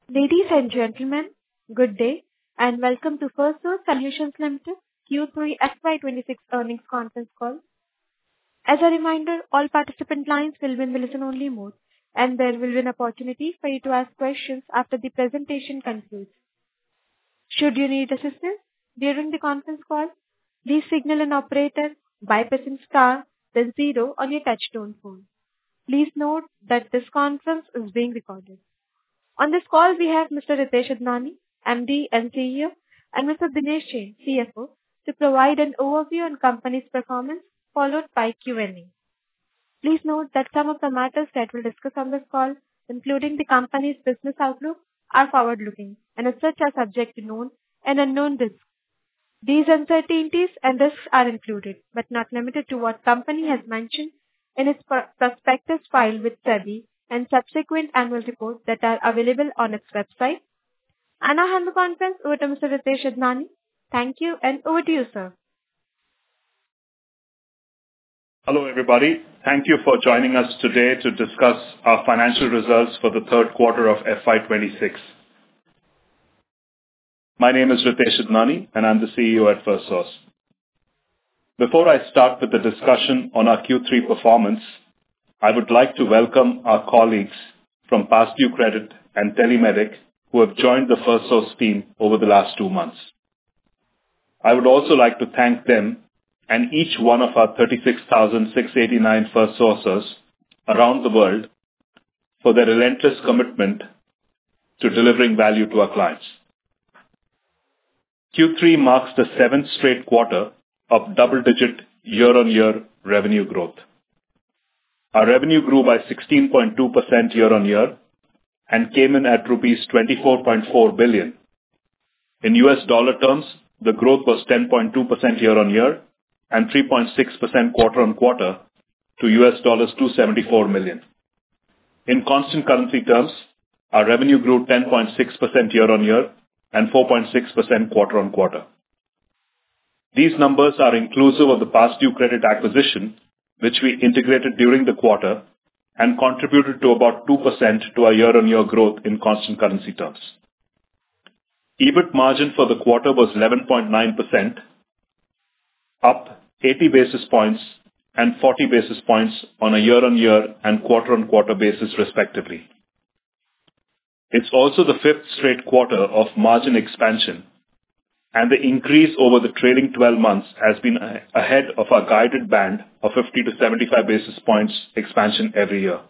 Ladies and gentlemen, good day, and welcome to Firstsource Solutions Limited Q3 FY26 earnings conference call. As a reminder, all participant lines will be in the listen-only mode, and there will be an opportunity for you to ask questions after the presentation concludes. Should you need assistance during the conference call, please signal an operator by pressing star, then zero on your touch-tone phone. Please note that this conference is being recorded. On this call, we have Mr. Ritesh Idnani, MD and CEO, and Mr. Dinesh Jain, CFO, to provide an overview on company's performance, followed by Q&A. Please note that some of the matters that we'll discuss on this call, including the company's business outlook, are forward-looking and as such are subject to known and unknown risks. These uncertainties and risks are included, but not limited to what company has mentioned in its prospectus filed with SEBI and subsequent annual reports that are available on its website. I now hand the conference over to Mr. Ritesh Idnani. Thank you, and over to you, sir. Hello, everybody. Thank you for joining us today to discuss our financial results for the third quarter of FY26. My name is Ritesh Idnani, and I'm the CEO at Firstsource. Before I start with the discussion on our Q3 performance, I would like to welcome our colleagues from Past Due Credit and Telemedic who have joined the Firstsource team over the last 2 months. I would also like to thank them and each one of our 36,689 Firstsourcers around the world for their relentless commitment to delivering value to our clients. Q3 marks the 7th straight quarter of double-digit year-on-year revenue growth. Our revenue grew by 16.2% year-on-year and came in at rupees 24.4 billion. In US dollar terms, the growth was 10.2% year-on-year and 3.6% quarter-on-quarter to US dollars 274 million. In constant currency terms, our revenue grew 10.6% year-on-year and 4.6% quarter-on-quarter. These numbers are inclusive of the Past Due Credit acquisition, which we integrated during the quarter and contributed to about 2% to our year-on-year growth in constant currency terms. EBIT margin for the quarter was 11.9%, up 80 basis points and 40 basis points on a year-on-year and quarter-on-quarter basis respectively. It's also the 5th straight quarter of margin expansion, and the increase over the trailing 12 months has been ahead of our guided band of 50 to 75 basis points expansion every year.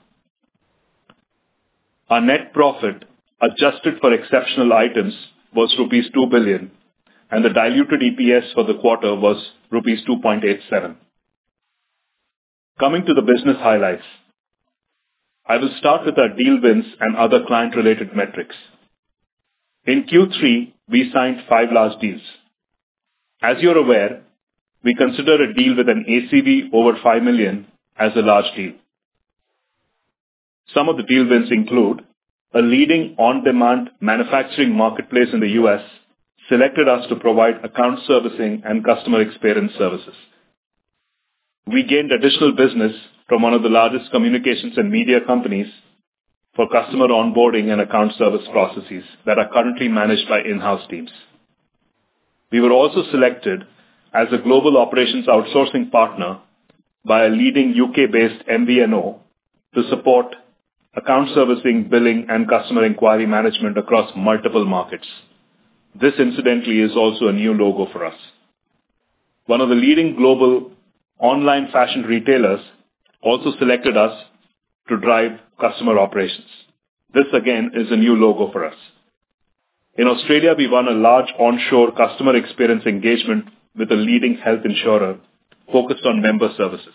Our net profit, adjusted for exceptional items, was rupees 2 billion, and the diluted EPS for the quarter was rupees 2.87. Coming to the business highlights, I will start with our deal wins and other client-related metrics. In Q3, we signed 5 large deals. As you're aware, we consider a deal with an ACV over 5 million as a large deal. Some of the deal wins include a leading on-demand manufacturing marketplace in the US selected us to provide account servicing and customer experience services. We gained additional business from one of the largest communications and media companies for customer onboarding and account service processes that are currently managed by in-house teams. We were also selected as a global operations outsourcing partner by a leading UK-based MVNO to support account servicing, billing, and customer inquiry management across multiple markets. This, incidentally, is also a new logo for us. One of the leading global online fashion retailers also selected us to drive customer operations. This, again, is a new logo for us. In Australia, we won a large onshore customer experience engagement with a leading health insurer focused on member services.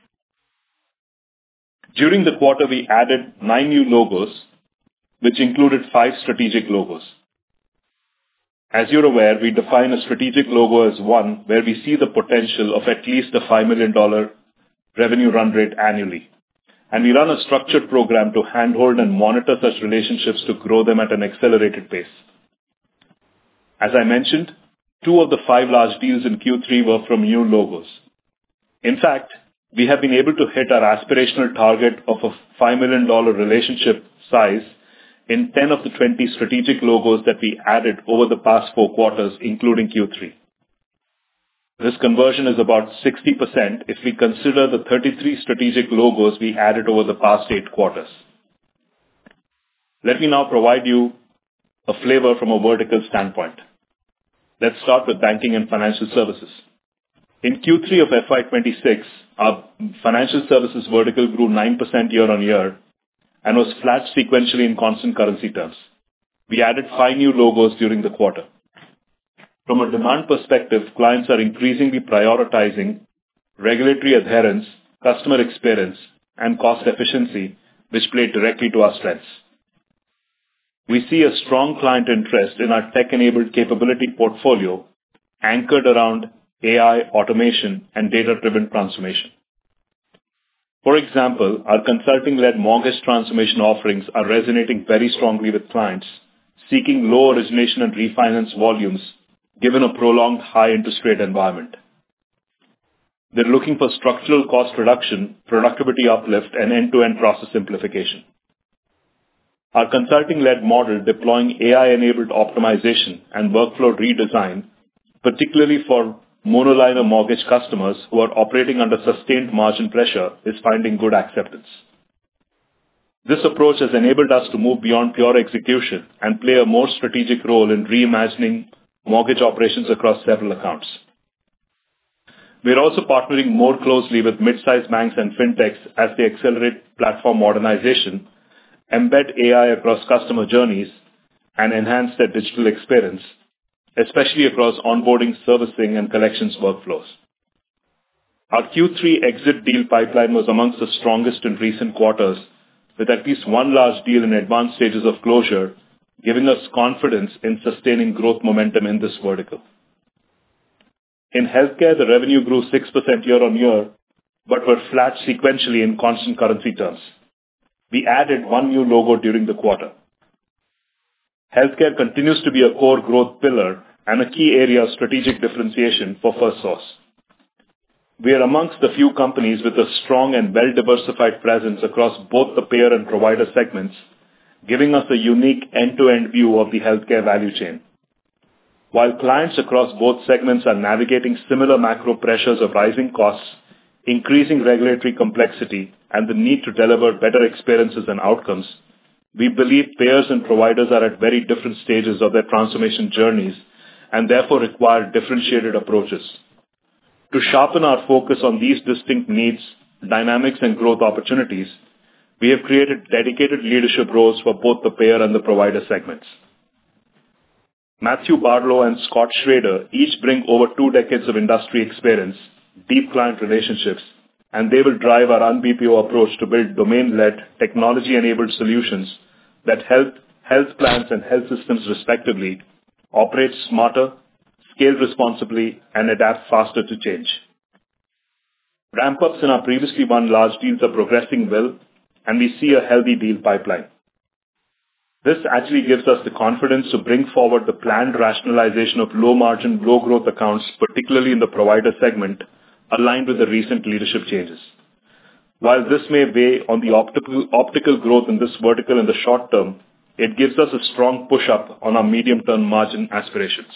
During the quarter, we added 9 new logos, which included 5 strategic logos. As you're aware, we define a strategic logo as one where we see the potential of at least a $5 million revenue run rate annually. And we run a structured program to handhold and monitor such relationships to grow them at an accelerated pace. As I mentioned, 2 of the 5 large deals in Q3 were from new logos. In fact, we have been able to hit our aspirational target of a $5 million relationship size in 10 of the 20 strategic logos that we added over the past 4 quarters, including Q3. This conversion is about 60% if we consider the 33 strategic logos we added over the past 8 quarters. Let me now provide you a flavor from a vertical standpoint. Let's start with banking and financial services. In Q3 of FY26, our financial services vertical grew 9% year-on-year and was flat sequentially in constant currency terms. We added 5 new logos during the quarter. From a demand perspective, clients are increasingly prioritizing regulatory adherence, customer experience, and cost efficiency, which play directly to our strengths. We see a strong client interest in our tech-enabled capability portfolio anchored around AI, automation, and data-driven transformation. For example, our consulting-led mortgage transformation offerings are resonating very strongly with clients seeking low origination and refinance volumes given a prolonged high interest rate environment. They're looking for structural cost reduction, productivity uplift, and end-to-end process simplification. Our consulting-led model deploying AI-enabled optimization and workflow redesign, particularly for monoliner mortgage customers who are operating under sustained margin pressure, is finding good acceptance. This approach has enabled us to move beyond pure execution and play a more strategic role in reimagining mortgage operations across several accounts. We are also partnering more closely with mid-sized banks and fintechs as they accelerate platform modernization, embed AI across customer journeys, and enhance their digital experience, especially across onboarding, servicing, and collections workflows. Our Q3 exit deal pipeline was amongst the strongest in recent quarters, with at least one large deal in advanced stages of closure, giving us confidence in sustaining growth momentum in this vertical. In healthcare, the revenue grew 6% year-on-year, but were flat sequentially in constant currency terms. We added 1 new logo during the quarter. Healthcare continues to be a core growth pillar and a key area of strategic differentiation for Firstsource. We are amongst the few companies with a strong and well-diversified presence across both the payer and provider segments, giving us a unique end-to-end view of the healthcare value chain. While clients across both segments are navigating similar macro pressures of rising costs, increasing regulatory complexity, and the need to deliver better experiences and outcomes, we believe payers and providers are at very different stages of their transformation journeys and therefore require differentiated approaches. To sharpen our focus on these distinct needs, dynamics, and growth opportunities, we have created dedicated leadership roles for both the payer and the provider segments. Matthew Barlow and Scott Schrader each bring over 2 decades of industry experience, deep client relationships, and they will drive our un-BPO approach to build domain-led, technology-enabled solutions that help health plans and health systems respectively operate smarter, scale responsibly, and adapt faster to change. Ramp-ups in our previously won large deals are progressing well, and we see a healthy deal pipeline. This actually gives us the confidence to bring forward the planned rationalization of low-margin, low-growth accounts, particularly in the provider segment, aligned with the recent leadership changes. While this may weigh on the optical growth in this vertical in the short term, it gives us a strong push-up on our medium-term margin aspirations.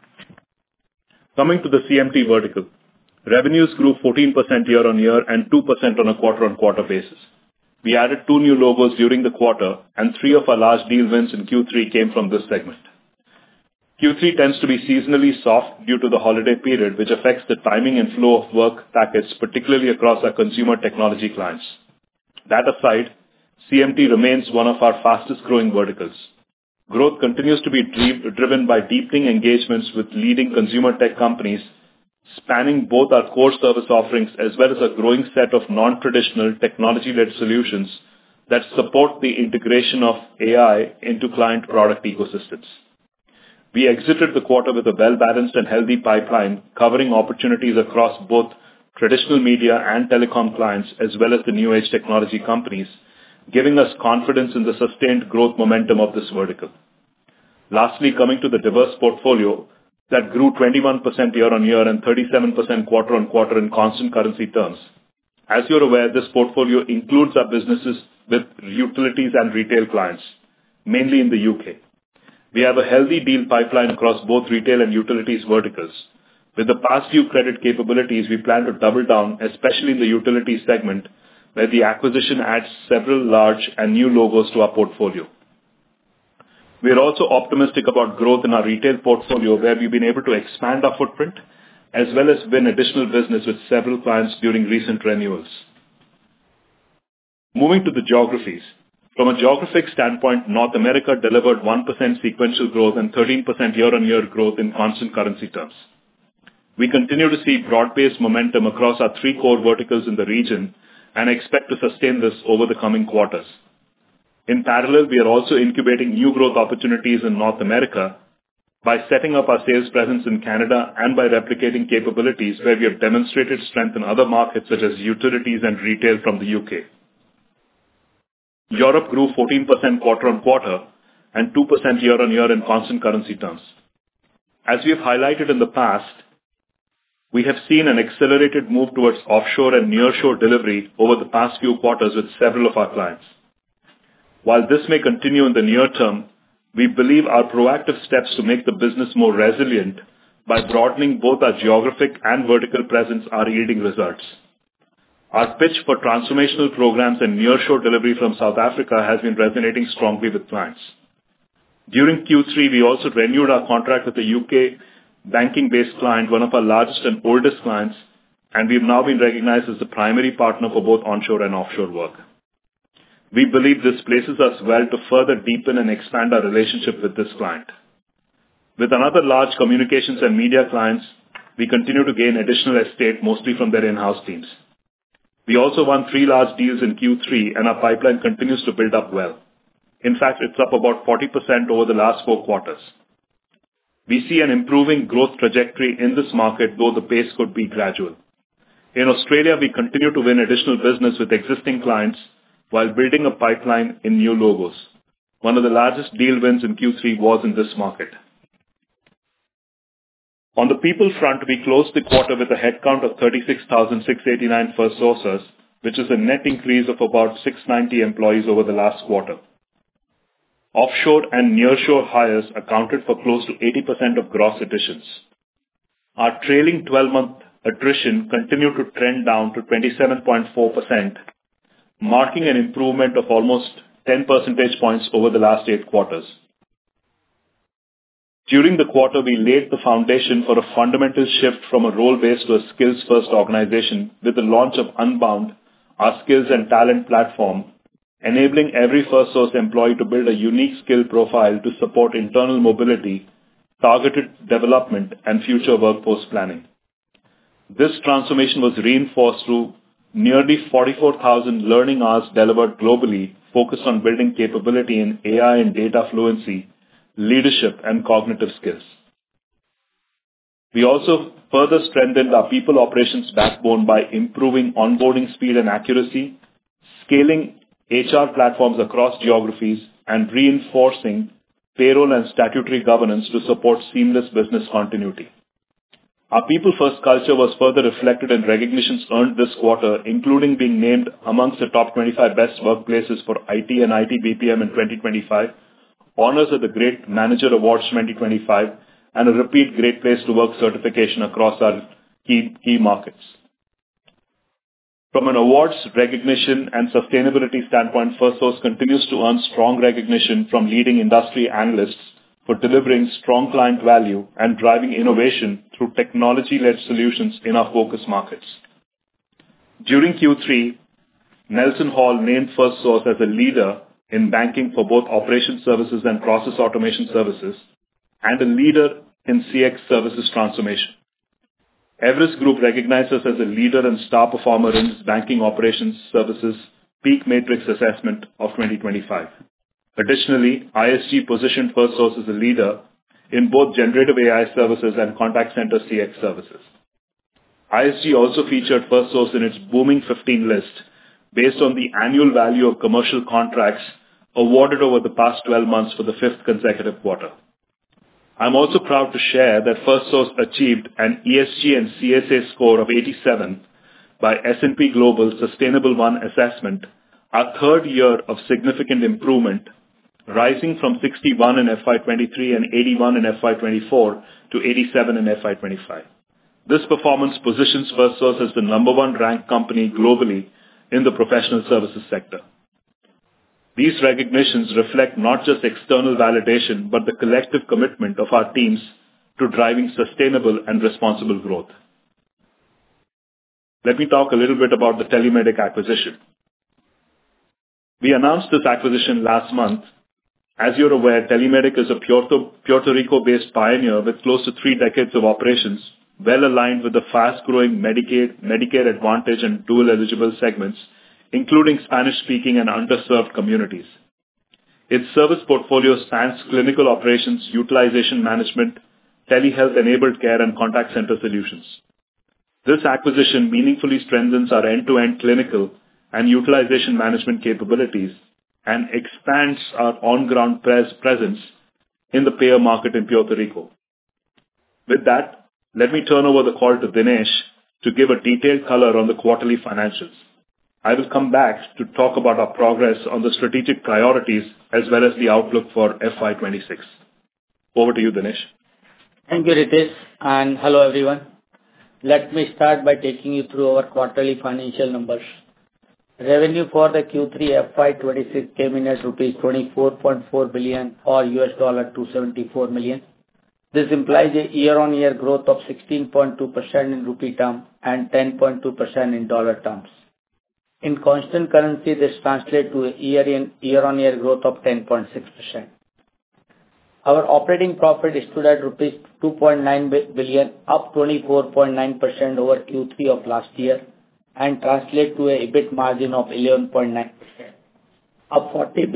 Coming to the CMT vertical, revenues grew 14% year-on-year and 2% on a quarter-on-quarter basis. We added 2 new logos during the quarter, and 3 of our large deal wins in Q3 came from this segment. Q3 tends to be seasonally soft due to the holiday period, which affects the timing and flow of work packets, particularly across our consumer technology clients. That aside, CMT remains one of our fastest-growing verticals. Growth continues to be driven by deepening engagements with leading consumer tech companies, spanning both our core service offerings as well as a growing set of non-traditional technology-led solutions that support the integration of AI into client product ecosystems. We exited the quarter with a well-balanced and healthy pipeline covering opportunities across both traditional media and telecom clients as well as the new age technology companies, giving us confidence in the sustained growth momentum of this vertical. Lastly, coming to the diverse portfolio that grew 21% year-on-year and 37% quarter-on-quarter in constant currency terms. As you're aware, this portfolio includes our businesses with utilities and retail clients. mainly in the UK. We have a healthy deal pipeline across both retail and utilities verticals. With the past due credit capabilities, we plan to double down, especially in the utilities segment, where the acquisition adds several large and new logos to our portfolio. We are also optimistic about growth in our retail portfolio, where we've been able to expand our footprint as well as win additional business with several clients during recent renewals. Moving to the geographies. From a geographic standpoint, North America delivered 1% sequential growth and 13% year-on-year growth in constant currency terms. We continue to see broad-based momentum across our three core verticals in the region and expect to sustain this over the coming quarters. In parallel, we are also incubating new growth opportunities in North America by setting up our sales presence in Canada and by replicating capabilities where we have demonstrated strength in other markets such as utilities and retail from the UK. Europe grew 14% quarter-on-quarter and 2% year-on-year in constant currency terms. As we have highlighted in the past, we have seen an accelerated move towards offshore and nearshore delivery over the past few quarters with several of our clients. While this may continue in the near term, we believe our proactive steps to make the business more resilient by broadening both our geographic and vertical presence are yielding results. Our pitch for transformational programs and nearshore delivery from South Africa has been resonating strongly with clients. During Q3, we also renewed our contract with a UK banking-based client, one of our largest and oldest clients, and we've now been recognized as the primary partner for both onshore and offshore work. We believe this places us well to further deepen and expand our relationship with this client. With another large communications and media clients, we continue to gain additional estate, mostly from their in-house teams. We also won 3 large deals in Q3, and our pipeline continues to build up well. In fact, it's up about 40% over the last 4 quarters. We see an improving growth trajectory in this market, though the pace could be gradual. In Australia, we continue to win additional business with existing clients while building a pipeline in new logos. One of the largest deal wins in Q3 was in this market. On the people front, we closed the quarter with a headcount of 36,689 Firstsourcers, which is a net increase of about 690 employees over the last quarter. Offshore and nearshore hires accounted for close to 80% of gross additions. Our trailing 12-month attrition continued to trend down to 27.4%, marking an improvement of almost 10 percentage points over the last 8 quarters. During the quarter, we laid the foundation for a fundamental shift from a role-based to a skills-first organization with the launch of Unbound, our skills and talent platform, enabling every Firstsource employee to build a unique skill profile to support internal mobility, targeted development, and future workforce planning. This transformation was reinforced through nearly 44,000 learning hours delivered globally, focused on building capability in AI and data fluency, leadership, and cognitive skills. We also further strengthened our people operations backbone by improving onboarding speed and accuracy, scaling HR platforms across geographies, and reinforcing payroll and statutory governance to support seamless business continuity. Our people-first culture was further reflected in recognitions earned this quarter, including being named amongst the top 25 best workplaces for IT and IT BPM in 2025, honors at the Great Manager Awards 2025, and a repeat Great Place to Work certification across our key markets. From an awards, recognition, and sustainability standpoint, Firstsource continues to earn strong recognition from leading industry analysts for delivering strong client value and driving innovation through technology-led solutions in our focus markets. During Q3, Nelson Hall named Firstsource as a leader in banking for both operations services and process automation services, and a leader in CX services transformation. Everest Group recognized us as a leader and star performer in its banking operations services PEAK Matrix assessment of 2025. Additionally, ISG positioned Firstsource as a leader in both generative AI services and contact center CX services. ISG also featured Firstsource in its Booming 15 list based on the annual value of commercial contracts awarded over the past 12 months for the 5th consecutive quarter. I'm also proud to share that Firstsource achieved an ESG and CSA score of 87 by S&P Global Sustainable One assessment, our 3rd year of significant improvement, rising from 61 in FY23 and 81 in FY24 to 87 in FY25. This performance positions Firstsource as the number one ranked company globally in the professional services sector. These recognitions reflect not just external validation, but the collective commitment of our teams to driving sustainable and responsible growth. Let me talk a little bit about the TeleMedik acquisition. We announced this acquisition last month. As you're aware, TeleMedik is a Puerto Rico-based pioneer with close to 3 decades of operations, well aligned with the fast-growing Medicaid, Medicare Advantage, and dual-eligible segments, including Spanish-speaking and underserved communities. Its service portfolio spans clinical operations, utilization management, telehealth-enabled care, and contact center solutions. This acquisition meaningfully strengthens our end-to-end clinical and utilization management capabilities and expands our on-ground presence in the payer market in Puerto Rico. With that, let me turn over the call to Dinesh to give a detailed color on the quarterly financials. I will come back to talk about our progress on the strategic priorities as well as the outlook for FY26. Over to you, Dinesh. Thank you, Ritesh, and hello everyone. Let me start by taking you through our quarterly financial numbers. Revenue for the Q3 FY26 came in at rupees 24.4 billion or $274 million. This implies a year-on-year growth of 16.2% in rupee term and 10.2% in dollar terms. In constant currency, this translates to a year-on-year growth of 10.6%. Our operating profit stood at rupees 2.9 billion, up 24.9% over Q3 of last year, and translate to a EBIT margin of 11.9%, up 40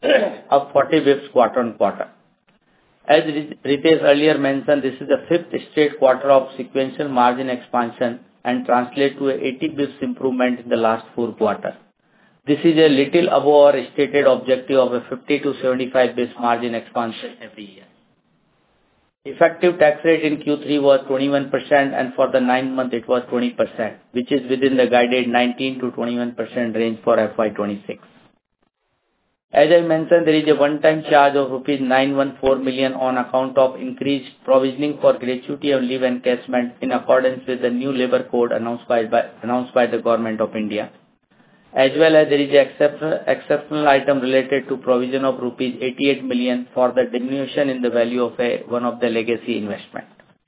bps quarter on quarter. As Ritesh earlier mentioned, this is the 5th straight quarter of sequential margin expansion and translate to a 80 bps improvement in the last 4 quarters. This is a little above our stated objective of a 50 to 75 bps margin expansion every year. Effective tax rate in Q3 was 21% and for the 9 months it was 20%, which is within the guided 19 to 21% range for FY26. As I mentioned, there is a one-time charge of rupees 914 million on account of increased provisioning for gratuity of leave encashment in accordance with the new labor code announced by the Government of India. As well as there is an exceptional item related to provision of rupees 88 million for the diminution in the value of one of the legacy investment.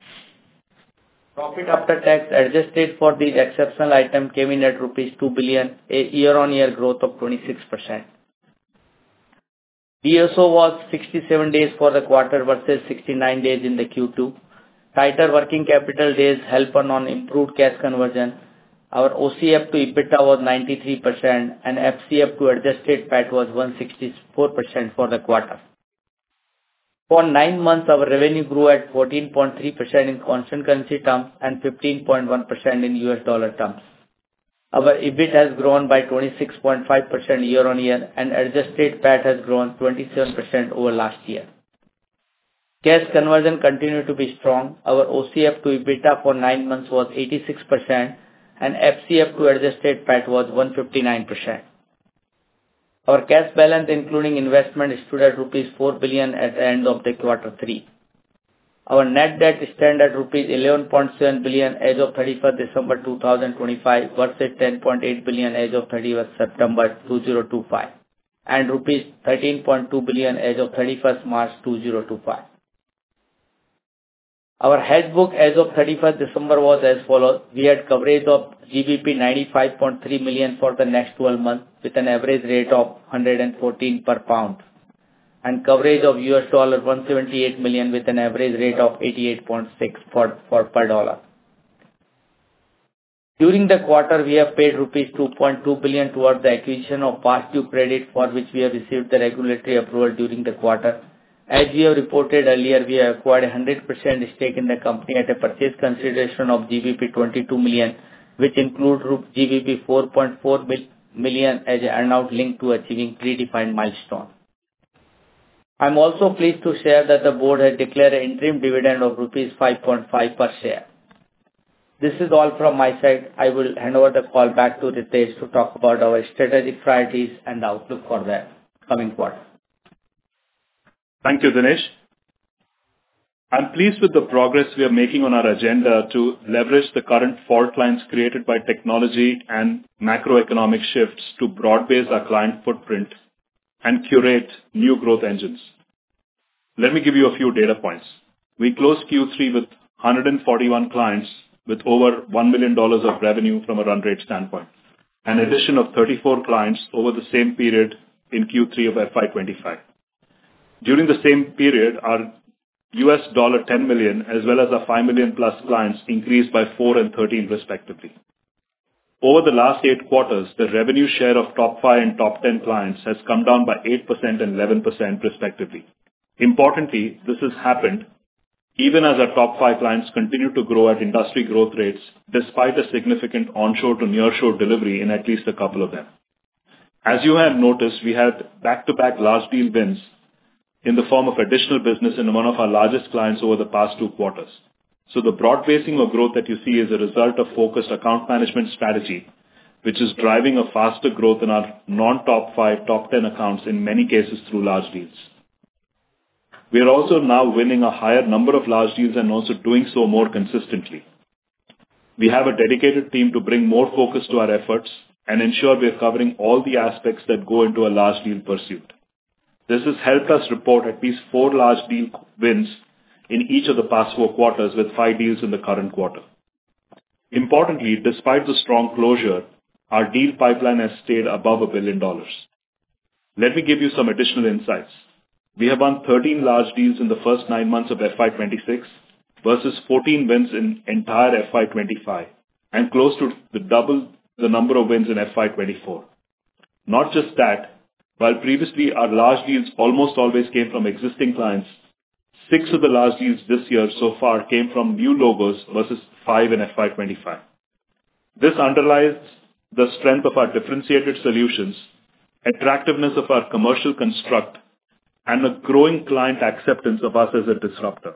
Profit after tax adjusted for the exceptional item came in at rupees 2 billion, a year-on-year growth of 26%. DSO was 67 days for the quarter versus 69 days in the Q2. Tighter working capital days help on improved cash conversion. Our OCF to EBITDA was 93% and FCF to adjusted PAT was 164% for the quarter. For 9 months, our revenue grew at 14.3% in constant currency terms and 15.1% in US dollar terms. Our EBIT has grown by 26.5% year on year and adjusted PAT has grown 27% over last year. Cash conversion continued to be strong. Our OCF to EBITDA for 9 months was 86% and FCF to adjusted PAT was 159%. Our cash balance including investment stood at rupees 4 billion at the end of the quarter 3. Our net debt stand at rupees 11.7 billion as of 31st December 2025 versus 10.8 billion as of 31st September 2025 and rupees 13.2 billion as of 31st March 2025. Our hedge book as of 31st December was as follows. We had coverage of GBP 95.3 million for the next 12 months with an average rate of 114 per pound and coverage of US dollar 178 million with an average rate of 88.6 per dollar. During the quarter, we have paid rupees 2.2 billion towards the acquisition of past due credit for which we have received the regulatory approval during the quarter. As we have reported earlier, we have acquired a 100% stake in the company at a purchase consideration of GBP 22 million, which includes GBP 4.4 million as an earnout linked to achieving predefined milestone. I am also pleased to share that the board has declared an interim dividend of rupees 5.5 per share. This is all from my side. I will hand over the call back to Ritesh to talk about our strategic priorities and outlook for the coming quarter. Thank you, Dinesh. I'm pleased with the progress we are making on our agenda to leverage the current fault lines created by technology and macroeconomic shifts to broad-base our client footprint and curate new growth engines. Let me give you a few data points. We closed Q3 with 141 clients with over $1 million of revenue from a run rate standpoint, an addition of 34 clients over the same period in Q3 of FY25. During the same period, our $10 million as well as our $5 million plus clients increased by 4 and 13 respectively. Over the last 8 quarters, the revenue share of top 5 and top 10 clients has come down by 8% and 11% respectively. Importantly, this has happened even as our top 5 clients continue to grow at industry growth rates despite a significant onshore to nearshore delivery in at least a couple of them. As you have noticed, we had back-to-back large deal wins in the form of additional business in one of our largest clients over the past 2 quarters. So the broad basing of growth that you see is a result of focused account management strategy, which is driving a faster growth in our non-top 5, top 10 accounts in many cases through large deals. We are also now winning a higher number of large deals and also doing so more consistently. We have a dedicated team to bring more focus to our efforts and ensure we are covering all the aspects that go into a large deal pursuit. This has helped us report at least 4 large deal wins in each of the past 4 quarters with 5 deals in the current quarter. Importantly, despite the strong closure, our deal pipeline has stayed above $1 billion. Let me give you some additional insights. We have won 13 large deals in the first 9 months of FY26 versus 14 wins in entire FY25 and close to double the number of wins in FY24. Not just that, while previously our large deals almost always came from existing clients, 6 of the large deals this year so far came from new logos versus 5 in FY25. This underlies the strength of our differentiated solutions, attractiveness of our commercial construct, and a growing client acceptance of us as a disruptor.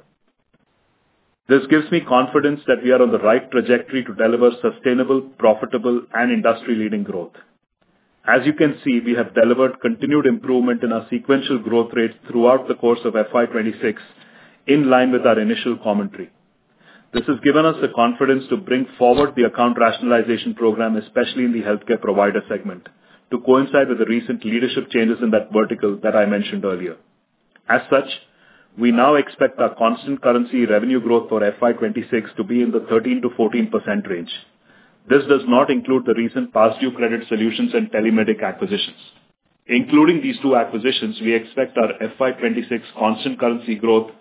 This gives me confidence that we are on the right trajectory to deliver sustainable, profitable, and industry-leading growth. As you can see, we have delivered continued improvement in our sequential growth rates throughout the course of FY26 in line with our initial commentary. This has given us the confidence to bring forward the account rationalization program, especially in the healthcare provider segment, to coincide with the recent leadership changes in that vertical that I mentioned earlier. As such, we now expect our constant currency revenue growth for FY26 to be in the 13 to 14% range. This does not include the recent past due credit solutions and Telemedic acquisitions. Including these 2 acquisitions, we expect our FY26 constant currency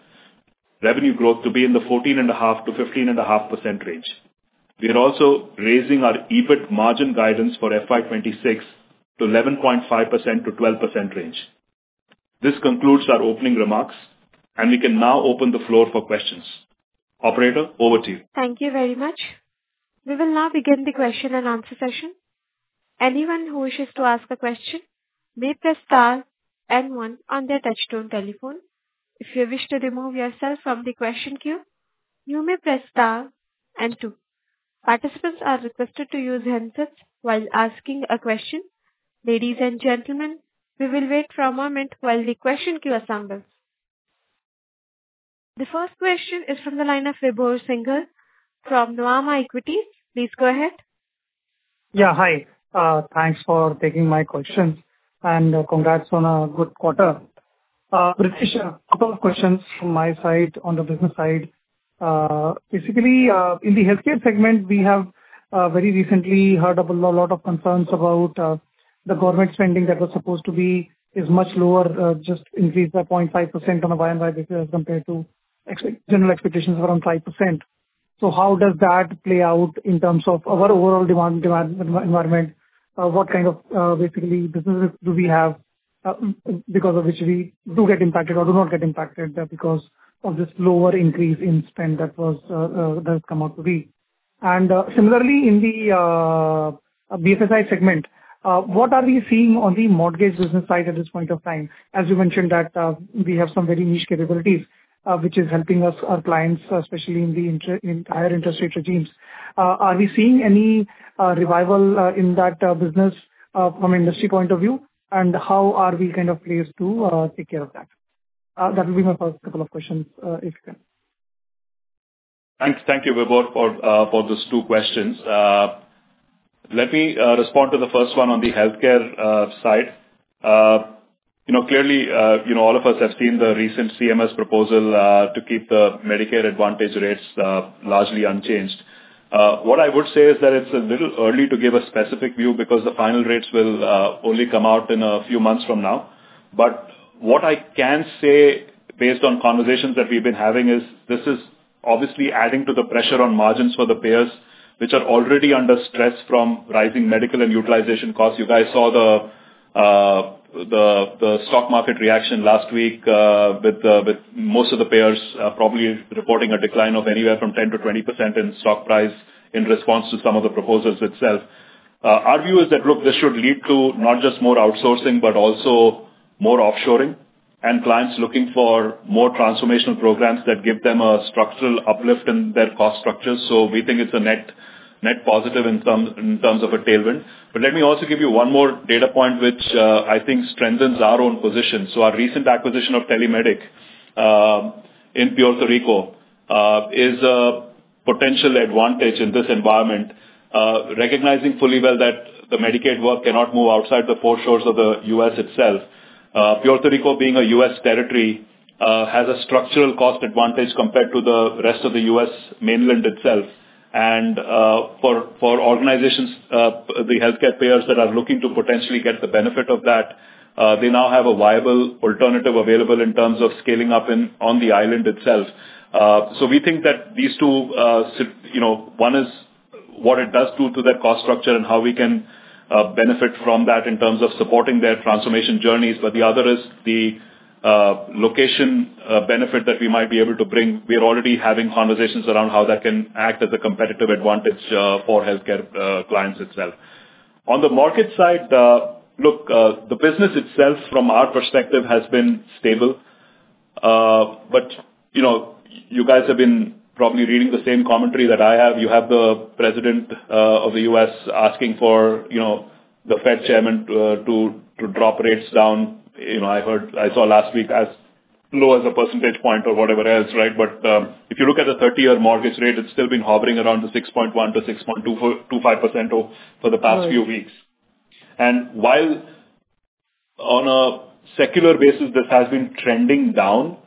revenue growth to be in the 14.5 to 15.5% range. We are also raising our EBIT margin guidance for FY26 to 11.5% to 12% range. This concludes our opening remarks, and we can now open the floor for questions. Operator, over to you. Thank you very much. We will now begin the question and answer session. Anyone who wishes to ask a question may press star and 1 on their touchtone telephone. If you wish to remove yourself from the question queue, you may press star and 2. Participants are requested to use handsets while asking a question. Ladies and gentlemen, we will wait for a moment while the question queue assembles. The first question is from the line of Vibhor Singhal from Nuvama Equities. Please go ahead. Yeah, hi. Thanks for taking my questions and congrats on a good quarter. Ritesh, a couple of questions from my side on the business side. Basically, in the healthcare segment, we have very recently heard of a lot of concerns about the government spending that was supposed to be is much lower, just increased by 0.5% on a Y&Y basis as compared to general expectations of around 5%. So how does that play out in terms of our overall demand environment? What kind of basically businesses do we have because of which we do get impacted or do not get impacted because of this lower increase in spend that has come out to be? And similarly, in the BFSI segment, what are we seeing on the mortgage business side at this point of time? As you mentioned that we have some very niche capabilities, which is helping us, our clients, especially in higher interest rate regimes. Are we seeing any revival in that business from an industry point of view? And how are we kind of placed to take care of that? That will be my first couple of questions, if you can. Thank you, Vibhor, for those two questions. Let me respond to the first one on the healthcare side. Clearly, all of us have seen the recent CMS proposal to keep the Medicare Advantage rates largely unchanged. What I would say is that it's a little early to give a specific view because the final rates will only come out in a few months from now. But what I can say based on conversations that we've been having is this is obviously adding to the pressure on margins for the payers, which are already under stress from rising medical and utilization costs. You guys saw the stock market reaction last week with most of the payers probably reporting a decline of anywhere from 10 to 20% in stock price in response to some of the proposals itself. Our view is that, look, this should lead to not just more outsourcing, but also more offshoring and clients looking for more transformational programs that give them a structural uplift in their cost structures. So we think it's a net positive in terms of a tailwind. But let me also give you one more data point which I think strengthens our own position. So our recent acquisition of Telemedic in Puerto Rico is a potential advantage in this environment, recognizing fully well that the Medicaid work cannot move outside the four shores of the U.S. itself. Puerto Rico, being a U.S. territory, has a structural cost advantage compared to the rest of the U.S. mainland itself. And for organizations, the healthcare payers that are looking to potentially get the benefit of that, they now have a viable alternative available in terms of scaling up on the island itself. So we think that these two, one is what it does to their cost structure and how we can benefit from that in terms of supporting their transformation journeys. But the other is the location benefit that we might be able to bring. We are already having conversations around how that can act as a competitive advantage for healthcare clients itself. On the market side, look, the business itself, from our perspective, has been stable. But, you guys have been probably reading the same commentary that I have. You have the president of the U.S. asking for, the Fed chairman to drop rates down. I saw last week as low as a percentage point or whatever else, right? But if you look at the 30-year mortgage rate, it's still been hovering around the 6.1 to 6.25% for the past few weeks. And while on a secular basis, this has been trending down,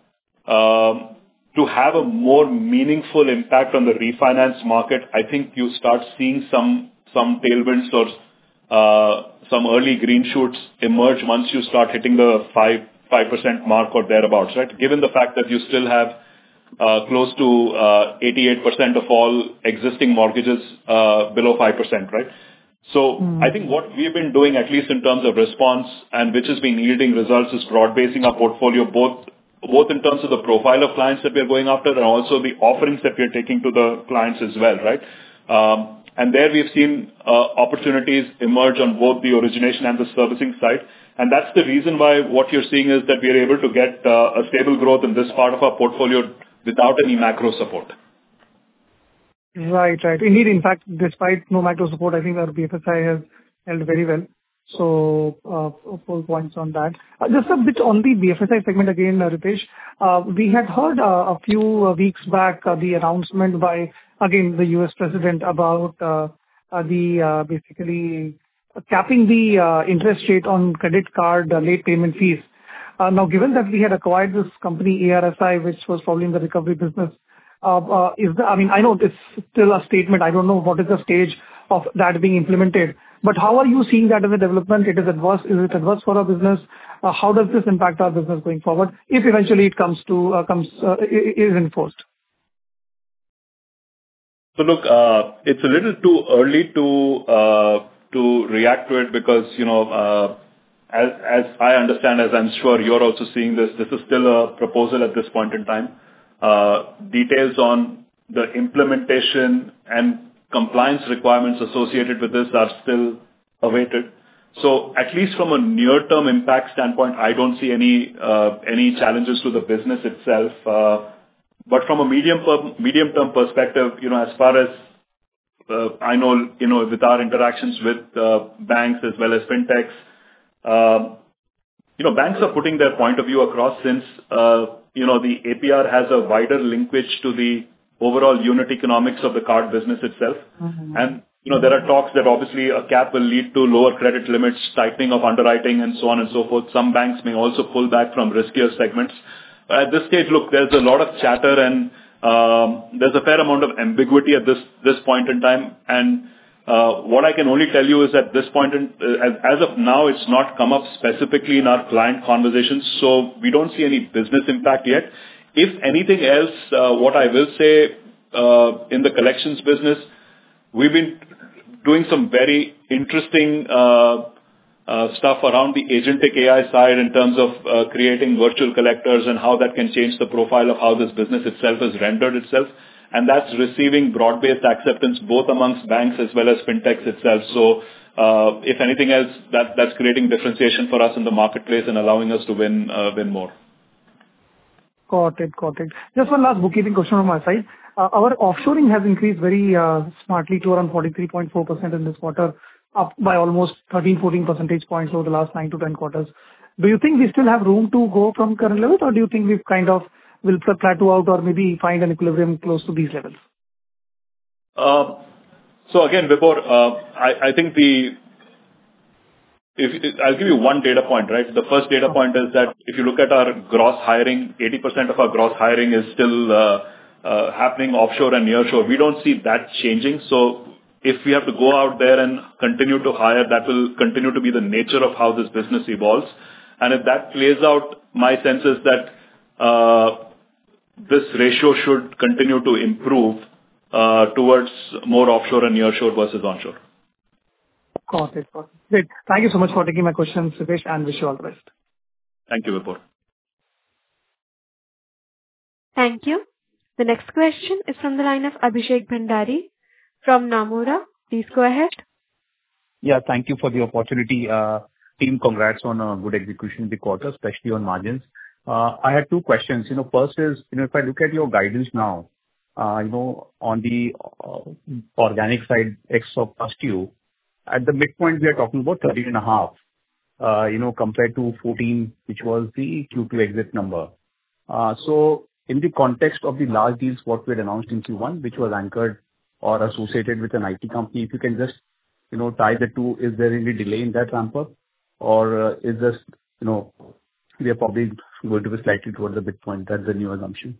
to have a more meaningful impact on the refinance market, I think you start seeing some tailwinds or some early green shoots emerge once you start hitting the 5% mark or thereabouts, right? Given the fact that you still have close to 88% of all existing mortgages below 5%, right? So I think what we've been doing, at least in terms of response, and which has been yielding results, is broad-basing our portfolio, both in terms of the profile of clients that we are going after and also the offerings that we are taking to the clients as well, right? And there we've seen opportunities emerge on both the origination and the servicing side. And that's the reason why what you're seeing is that we are able to get a stable growth in this part of our portfolio without any macro support. Right. Indeed, in fact, despite no macro support, I think our BFSI has held very well. So, full points on that. Just a bit on the BFSI segment again, Ritesh. We had heard a few weeks back the announcement by, again, the US president about basically capping the interest rate on credit card late payment fees. Now, given that we had acquired this company, ARSI, which was probably in the recovery business, I know it's still a statement. I don't know what is the stage of that being implemented. But how are you seeing that as a development? Is it adverse for our business? How does this impact our business going forward if eventually it is enforced? So look, it's a little too early to react to it because, as I understand, as I'm sure you're also seeing this is still a proposal at this point in time. Details on the implementation and compliance requirements associated with this are still awaited. So at least from a near-term impact standpoint, I don't see any challenges to the business itself. But from a medium-term perspective, as far as I know, with our interactions with banks as well as fintechs, banks are putting their point of view across since, the APR has a wider linkage to the overall unit economics of the card business itself. And, there are talks that obviously a cap will lead to lower credit limits, tightening of underwriting, and so on and so forth. Some banks may also pull back from riskier segments. At this stage, look, there's a lot of chatter and there's a fair amount of ambiguity at this point in time. And what I can only tell you is at this point, as of now, it's not come up specifically in our client conversations, so we don't see any business impact yet. If anything else, what I will say in the collections business, we've been doing some very interesting stuff around the agentic AI side in terms of creating virtual collectors and how that can change the profile of how this business itself has rendered itself. And that's receiving broad-based acceptance both amongst banks as well as fintechs itself. So, if anything else, that's creating differentiation for us in the marketplace and allowing us to win more. Got it. Just one last bookkeeping question on my side. Our offshoring has increased very smartly to around 43.4% in this quarter, up by almost 13-14 percentage points over the last 9 to 10 quarters. Do you think we still have room to go from current levels, or do you think we've kind of will plateau out or maybe find an equilibrium close to these levels? So again, Vibhor, I think I'll give you one data point, right? The first data point is that if you look at our gross hiring, 80% of our gross hiring is still happening offshore and nearshore. We don't see that changing. So if we have to go out there and continue to hire, that will continue to be the nature of how this business evolves. And if that plays out, my sense is that this ratio should continue to improve towards more offshore and nearshore versus onshore. Got it. Great. Thank you so much for taking my questions, Ritesh, and wish you all the best. Thank you, Vibhor. Thank you. The next question is from the line of Abhishek Bhandari from Nomura. Please go ahead. Yeah, thank you for the opportunity. Team, congrats on a good execution in the quarter, especially on margins. I had two questions. First is, if I look at your guidance now, on the organic side, ex of Pastdue, at the midpoint, we are talking about 13.5, compared to 14, which was the Q2 exit number. So in the context of the large deals, what we had announced in Q1, which was anchored or associated with an IT company, if you can just, tie the two, is there any delay in that ramp up? Or is this, we are probably going to be slightly towards the midpoint? That's the new assumption.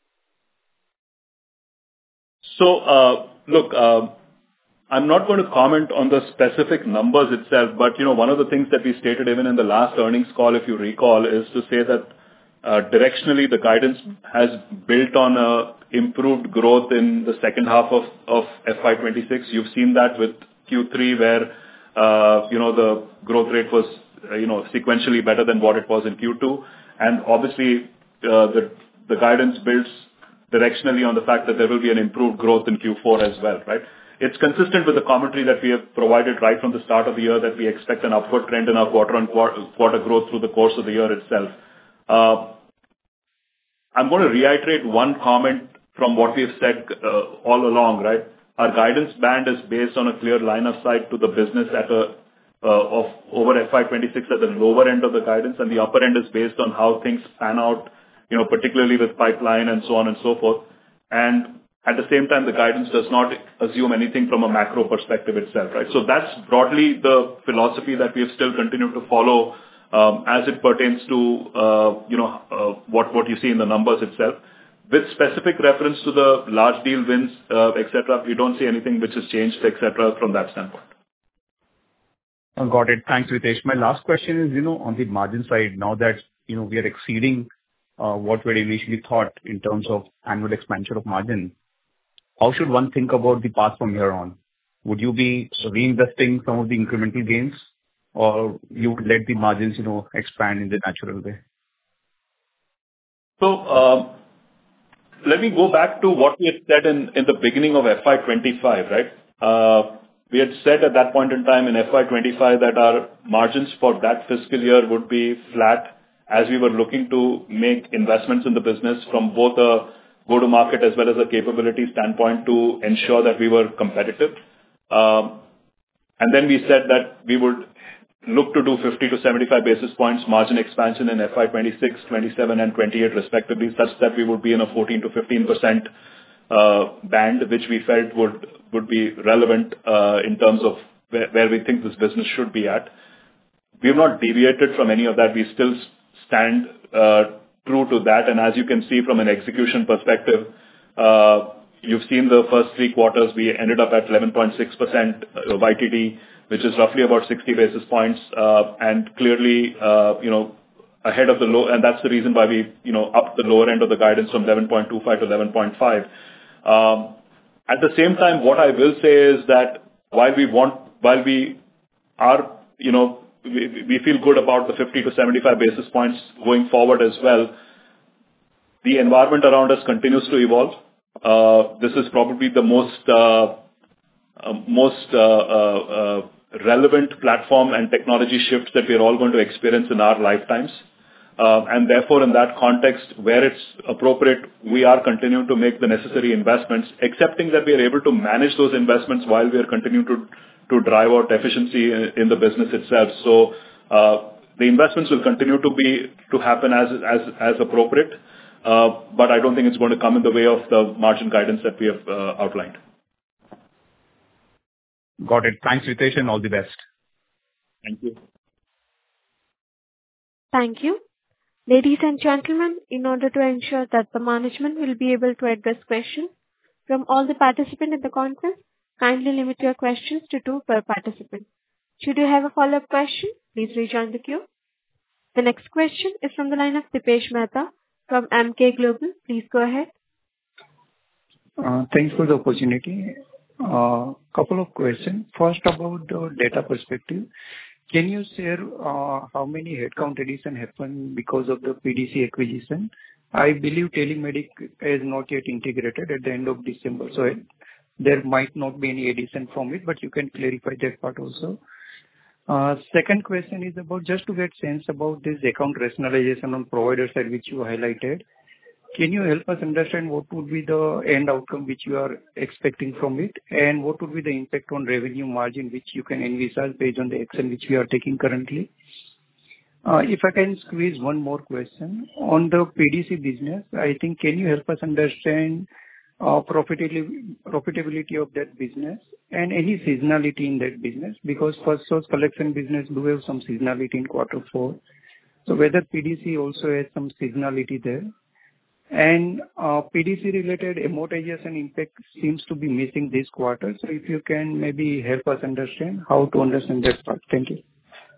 So, look, I'm not going to comment on the specific numbers itself, but, one of the things that we stated even in the last earnings call, if you recall, is to say that directionally, the guidance has built on improved growth in the second half of FY26. You've seen that with Q3, where, the growth rate was, sequentially better than what it was in Q2. And obviously, the guidance builds directionally on the fact that there will be an improved growth in Q4 as well, right? It's consistent with the commentary that we have provided right from the start of the year, that we expect an upward trend in our quarter growth through the course of the year itself. I'm going to reiterate one comment from what we've said all along, right? Our guidance band is based on a clear line of sight to the business of over FY26 at the lower end of the guidance, and the upper end is based on how things pan out, particularly with pipeline and so on and so forth. And at the same time, the guidance does not assume anything from a macro perspective itself, right? So that's broadly the philosophy that we have still continued to follow as it pertains to, what you see in the numbers itself. With specific reference to the large deal wins, etc., we don't see anything which has changed, etc., from that standpoint. Got it. Thanks, Ritesh. My last question is, on the margin side, now that, we are exceeding what we had initially thought in terms of annual expansion of margin, how should one think about the path from here on? Would you be reinvesting some of the incremental gains, or you would let the margins, expand in the natural way? So, let me go back to what we had said in the beginning of FY25, right? We had said at that point in time in FY25 that our margins for that fiscal year would be flat as we were looking to make investments in the business from both a go-to-market as well as a capability standpoint to ensure that we were competitive. And then we said that we would look to do 50 to 75 basis points margin expansion in FY 26, 27, and 28 respectively, such that we would be in a 14 to 15% band, which we felt would be relevant in terms of where we think this business should be at. We have not deviated from any of that. We still stand true to that. And as you can see from an execution perspective, you've seen the first 3 quarters, we ended up at 11.6% YTD, which is roughly about 60 basis points, and clearly, ahead of the low, and that's the reason why we, upped the lower end of the guidance from 11.25 to 11.5. At the same time, what I will say is that while we are, we feel good about the 50 to 75 basis points going forward as well, the environment around us continues to evolve. This is probably the most relevant platform and technology shifts that we are all going to experience in our lifetimes. And therefore, in that context, where it's appropriate, we are continuing to make the necessary investments, accepting that we are able to manage those investments while we are continuing to drive out efficiency in the business itself. So the investments will continue to happen as appropriate, but I don't think it's going to come in the way of the margin guidance that we have outlined. Got it. Thanks, Ritesh, and all the best. Thank you. Thank you. Ladies and gentlemen, in order to ensure that the management will be able to address questions from all the participants in the conference, kindly limit your questions to 2 per participant. Should you have a follow-up question, please rejoin the queue. The next question is from the line of Dipesh Mehta from Emkay Global. Please go ahead. Thanks for the opportunity. Couple of questions. First, about the data perspective. Can you share how many headcount addition happened because of the PDC acquisition? I believe Telemedic is not yet integrated at the end of December, so there might not be any addition from it, but you can clarify that part also. Second question is about just to get sense about this account rationalization on provider side, which you highlighted. Can you help us understand what would be the end outcome which you are expecting from it, and what would be the impact on revenue margin which you can envisage based on the action which we are taking currently? If I can squeeze one more question. On the PDC business, I think, can you help us understand profitability of that business and any seasonality in that business? Because Firstsource collection business do have some seasonality in quarter 4. So whether PDC also has some seasonality there. And PDC-related amortization impact seems to be missing this quarter. So if you can maybe help us understand how to understand that part. Thank you.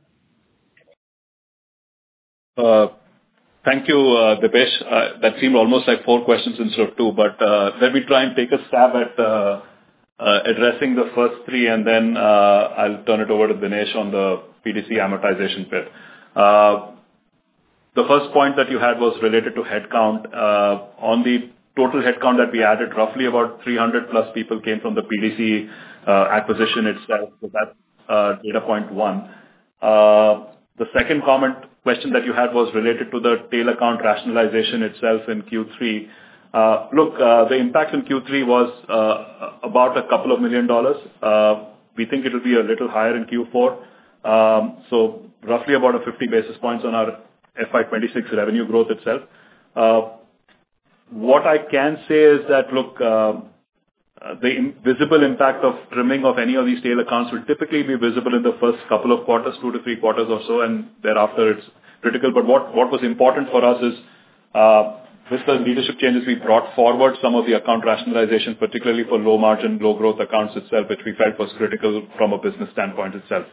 Thank you, Dipesh. That seemed almost like 4 questions instead of 2, but let me try and take a stab at addressing the first 3, and then I'll turn it over to Dinesh on the PDC amortization bit. The first point that you had was related to headcount. On the total headcount that we added, roughly about 300 plus people came from the PDC acquisition itself. So that's data point 1. The second question that you had was related to the tail account rationalization itself in Q3. Look, the impact in Q3 was about a couple of $1 million. We think it will be a little higher in Q4. So roughly about a 50 basis points on our FY26 revenue growth itself. What I can say is that, look, the visible impact of trimming of any of these tail accounts will typically be visible in the first couple of quarters, 2 to 3 quarters or so, and thereafter it's critical. But what was important for us is, with the leadership changes, we brought forward some of the account rationalization, particularly for low margin, low growth accounts itself, which we felt was critical from a business standpoint itself.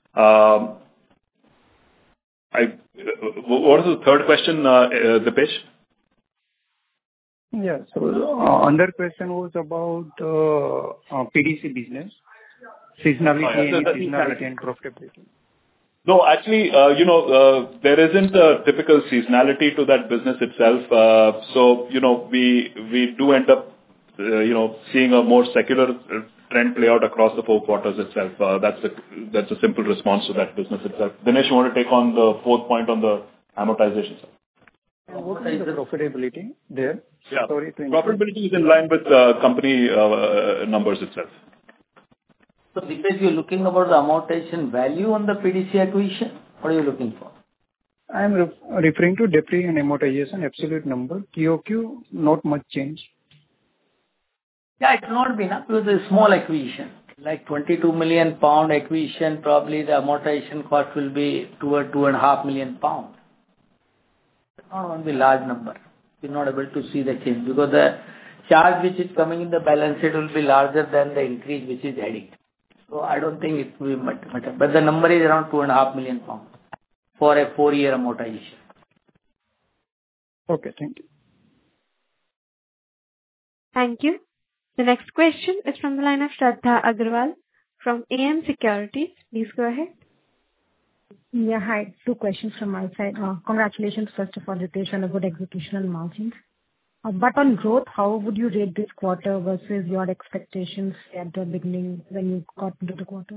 What is the third question, Dipesh? Yeah. So, another question was about PDC business, seasonality and profitability. No, actually, there isn't a typical seasonality to that business itself. So, we do end up, seeing a more secular trend play out across the 4 quarters itself. That's a simple response to that business itself. Dinesh, you want to take on the 4th point on the amortization side? What is the profitability there? Yeah. Sorry to Profitability is in line with company numbers itself. So Dipesh, you're looking about the amortization value on the PDC acquisition? What are you looking for? I'm referring to depreciation and amortization, absolute number. QOQ, not much change. Yeah, it will not be enough because it's a small acquisition. Like 22 million pound acquisition, probably the amortization cost will be 2.5 million pound. It's not going to be large number. You're not able to see the change because the charge which is coming in the balance sheet will be larger than the increase which is adding. So I don't think it will be much. But the number is around 2.5 million pound for a 4-year amortization. Okay, thank you. Thank you. The next question is from the line of Shraddha Agrawal from AM Securities. Please go ahead. Yeah, hi. 2 questions from my side. Congratulations, first of all, Ritesh, on a good execution on margins. But on growth, how would you rate this quarter versus your expectations at the beginning when you got into the quarter?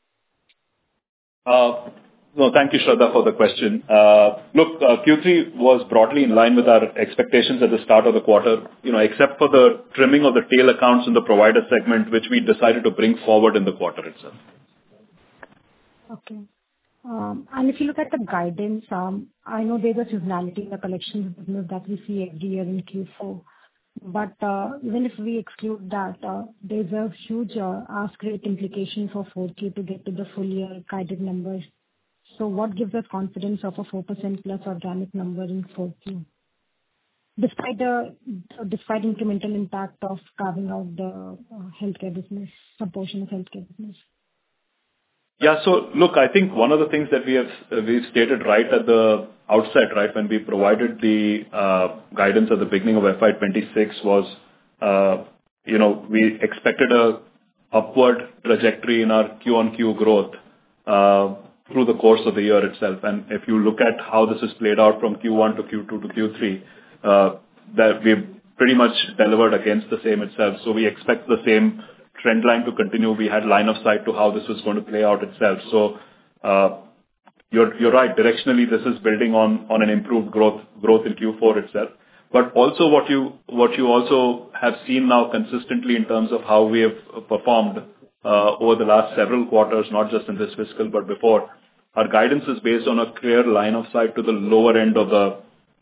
No, thank you, Shraddha, for the question. Look, Q3 was broadly in line with our expectations at the start of the quarter, except for the trimming of the tail accounts in the provider segment, which we decided to bring forward in the quarter itself. Okay. And if you look at the guidance, I know there's a seasonality in the collections business that we see every year in Q4. But even if we exclude that, there's a huge ask rate implication for 4Q to get to the full year guided numbers. So what gives us confidence of a 4% plus organic number in 4Q? Despite incremental impact of carving out the healthcare business, some portion of healthcare business. Yeah. So look, I think one of the things that we've stated right at the outset, right, when we provided the guidance at the beginning of FY26 was, we expected a upward trajectory in our Q-on-Q growth through the course of the year itself. And if you look at how this is played out from Q1 to Q2 to Q3, that we've pretty much delivered against the same itself. So we expect the same trend line to continue. We had line of sight to how this was going to play out itself. So you're right. Directionally, this is building on an improved growth in Q4 itself. But also what you also have seen now consistently in terms of how we have performed over the last several quarters, not just in this fiscal, but before. Our guidance is based on a clear line of sight to the lower end of the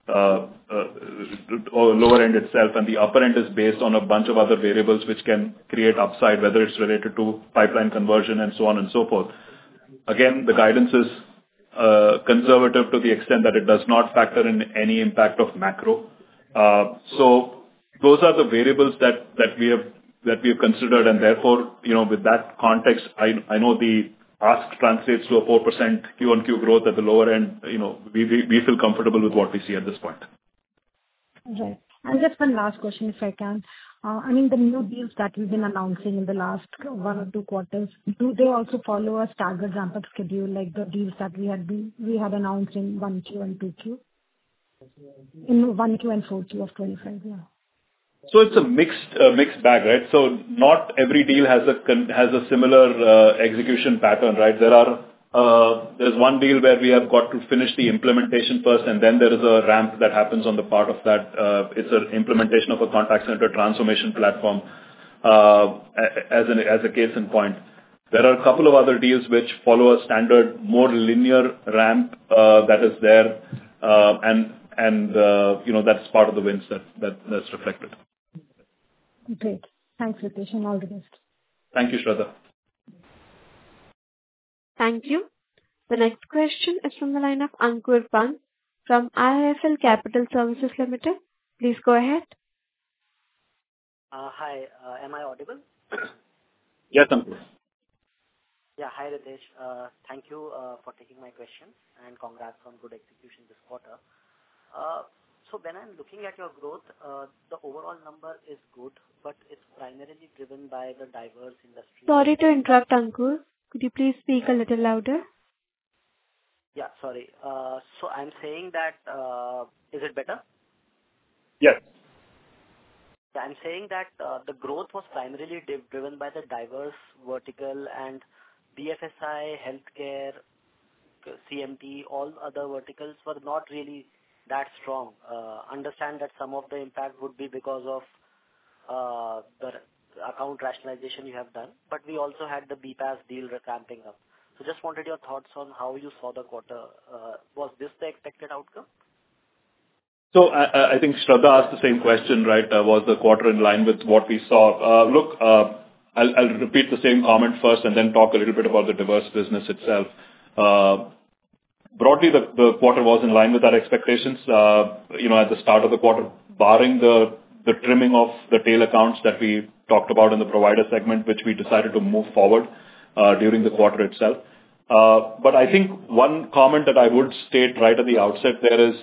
or lower end itself, and the upper end is based on a bunch of other variables which can create upside, whether it's related to pipeline conversion and so on and so forth. Again, the guidance is conservative to the extent that it does not factor in any impact of macro. So those are the variables that we have considered, and therefore, with that context, I know the ask translates to a 4% Q-on-Q growth at the lower end. We feel comfortable with what we see at this point. Right. And just one last question, if I can. I mean, the new deals that we've been announcing in the last 1 or 2 quarters, do they also follow a staggered ramp-up schedule like the deals that we had announced in 1Q and 2Q? In 1Q and 4Q of 25, yeah. So it's a mixed bag, right? So not every deal has a similar execution pattern, right? There's one deal where we have got to finish the implementation first, and then there is a ramp that happens on the part of that. It's an implementation of a contact center transformation platform as a case in point. There are a couple of other deals which follow a standard, more linear ramp that is there, and that's part of the wins that's reflected. Great. Thanks, Ritesh, and all the best. Thank you, Shraddha. Thank you. The next question is from the line of Ankur Pant from IIFL Capital Services Limited. Please go ahead. Hi, am I audible? Yes, Ankur. Yeah, hi, Ritesh. Thank you for taking my question, and congrats on good execution this quarter. So when I'm looking at your growth, the overall number is good, but it's primarily driven by the diverse industry. Sorry to interrupt, Ankur. Could you please speak a little louder? Yeah, sorry. So I'm saying that, is it better? Yes. Yeah, I'm saying that the growth was primarily driven by the diverse vertical, and BFSI, healthcare, CMT, all other verticals were not really that strong. Understand that some of the impact would be because of the account rationalization you have done, but we also had the BPAS deal ramping up. So just wanted your thoughts on how you saw the quarter. Was this the expected outcome? So I think Shraddha asked the same question, right? Was the quarter in line with what we saw? Look, I'll repeat the same comment first and then talk a little bit about the diverse business itself. Broadly, the quarter was in line with our expectations. At the start of the quarter, barring the trimming of the tail accounts that we talked about in the provider segment, which we decided to move forward during the quarter itself. But I think one comment that I would state right at the outset there is,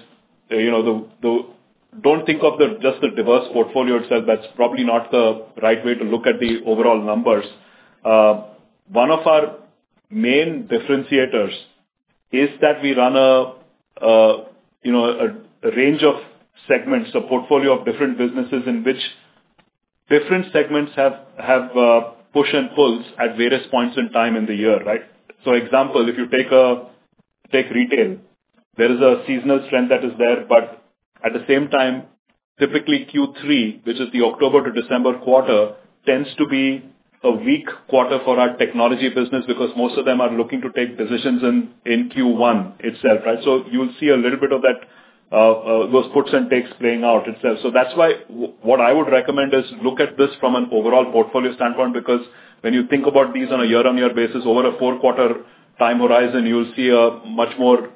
don't think of just the diverse portfolio itself. That's probably not the right way to look at the overall numbers. One of our main differentiators is that we run a range of segments, a portfolio of different businesses in which different segments have push and pulls at various points in time in the year, right? So example, if you take retail, there is a seasonal strength that is there, but at the same time, typically Q3, which is the October to December quarter, tends to be a weak quarter for our technology business because most of them are looking to take decisions in Q1 itself, right? So you'll see a little bit of that, those puts and takes playing out itself. So that's why what I would recommend is look at this from an overall portfolio standpoint, because when you think about these on a year-on-year basis over a 4-quarter time horizon, you'll see a much more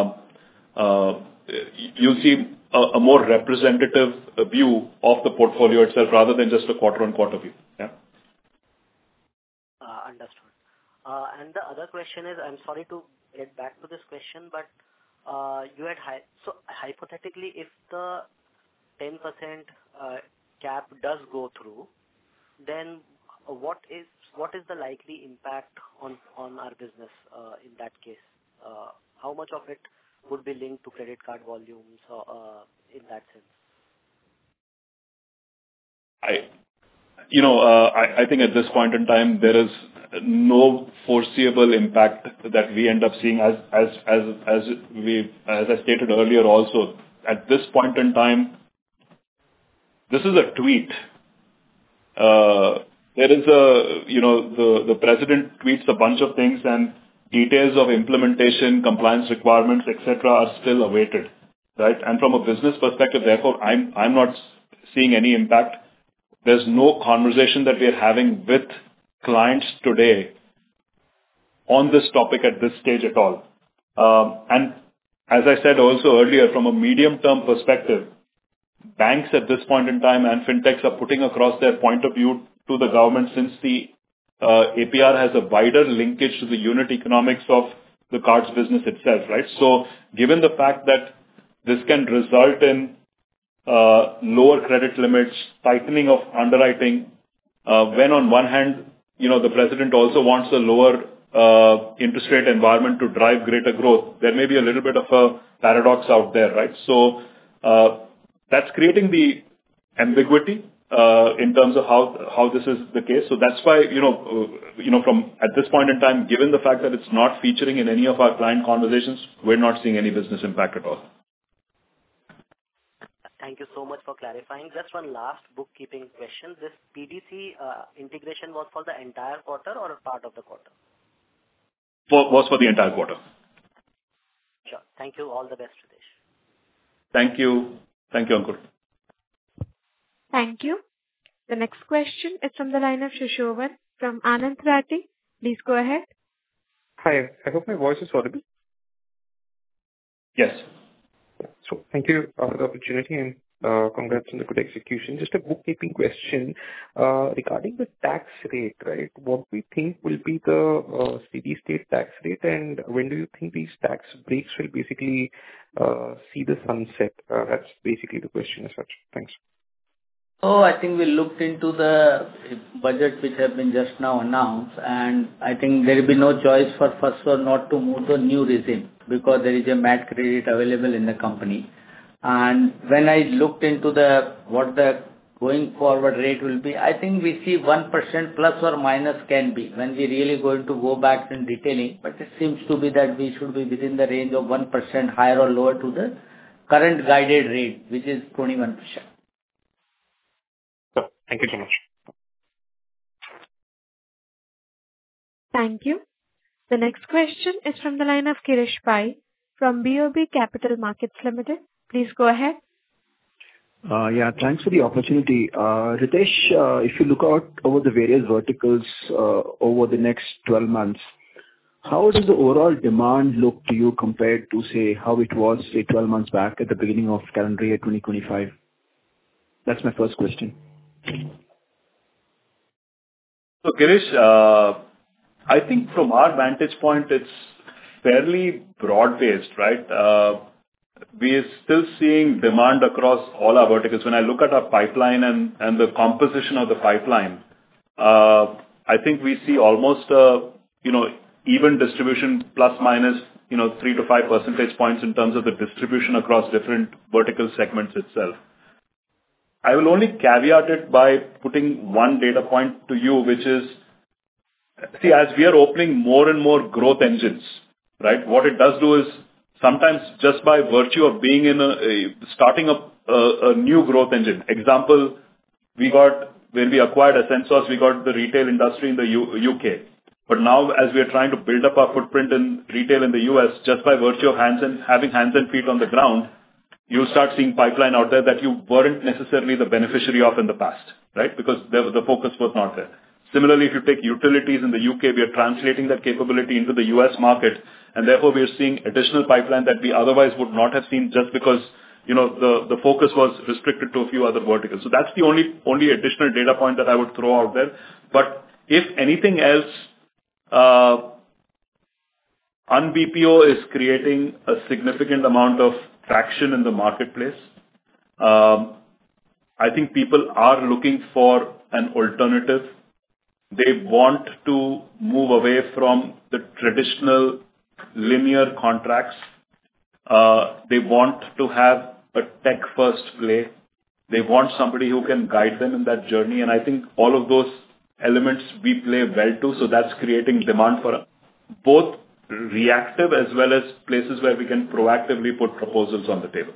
a more representative view of the portfolio itself rather than just a quarter-on-quarter view. Yeah. Understood. And the other question is, I'm sorry to get back to this question, but you had so hypothetically, if the 10% cap does go through, then what is the likely impact on our business in that case? How much of it would be linked to credit card volumes in that sense? I think at this point in time, there is no foreseeable impact that we end up seeing as I stated earlier also. At this point in time, this is a tweet. There is the president tweets a bunch of things and details of implementation, compliance requirements, etc., are still awaited, right? And from a business perspective, therefore, I'm not seeing any impact. There's no conversation that we are having with clients today on this topic at this stage at all. And as I said also earlier, from a medium-term perspective, banks at this point in time and fintechs are putting across their point of view to the government, since the APR has a wider linkage to the unit economics of the cards business itself, right? So given the fact that this can result in lower credit limits, tightening of underwriting, when on one hand, the president also wants a lower interest rate environment to drive greater growth, there may be a little bit of a paradox out there, right? So that's creating the ambiguity in terms of how this is the case. So that's why, from at this point in time, given the fact that it's not featuring in any of our client conversations, we're not seeing any business impact at all. Thank you so much for clarifying. Just one last bookkeeping question. This PDC integration was for the entire quarter or a part of the quarter? Was for the entire quarter. Sure. Thank you. All the best, Ritesh. Thank you. Thank you, Ankur. Thank you. The next question is from the line of Shashovan from Anand Rathi. Please go ahead. Hi. I hope my voice is audible. Yes. So thank you for the opportunity and congrats on the good execution. Just a bookkeeping question regarding the tax rate, right? What we think will be the steady state tax rate, and when do you think these tax breaks will basically see the sunset? That's basically the question as such. Thanks. Oh, I think we looked into the budget which have been just now announced, and I think there will be no choice for Firstsource not to move to a new regime because there is a MAT credit available in the company. And when I looked into what the going forward rate will be, I think we see 1% plus or minus can be when we really going to go back in detailing. But it seems to be that we should be within the range of 1% higher or lower to the current guided rate, which is 21%. Thank you so much. Thank you. The next question is from the line of Girish Pai from BOB Capital Markets Limited. Please go ahead. Yeah, thanks for the opportunity. Ritesh, if you look out over the various verticals over the next 12 months, how does the overall demand look to you compared to, say, how it was, say, 12 months back at the beginning of calendar year 2025? That's my first question. So, Girish, I think from our vantage point, it's fairly broad-based, right? We are still seeing demand across all our verticals. When I look at our pipeline and the composition of the pipeline, I think we see almost even distribution plus minus 3 to 5 percentage points in terms of the distribution across different vertical segments itself. I will only caveat it by putting one data point to you, which is, see, as we are opening more and more growth engines, right, what it does do is sometimes just by virtue of being in starting up a new growth engine. Example, when we acquired Ascensos, we got the retail industry in the UK. But now, as we are trying to build up our footprint in retail in the US, just by virtue of having hands and feet on the ground, you start seeing pipeline out there that you weren't necessarily the beneficiary of in the past, right? Because the focus was not there. Similarly, if you take utilities in the UK, we are translating that capability into the US market, and therefore we are seeing additional pipeline that we otherwise would not have seen just because the focus was restricted to a few other verticals. So that's the only additional data point that I would throw out there. But if anything else, UnBPO is creating a significant amount of traction in the marketplace. I think people are looking for an alternative. They want to move away from the traditional linear contracts. They want to have a tech-first play. They want somebody who can guide them in that journey. And I think all of those elements we play well to. So that's creating demand for both reactive as well as places where we can proactively put proposals on the table.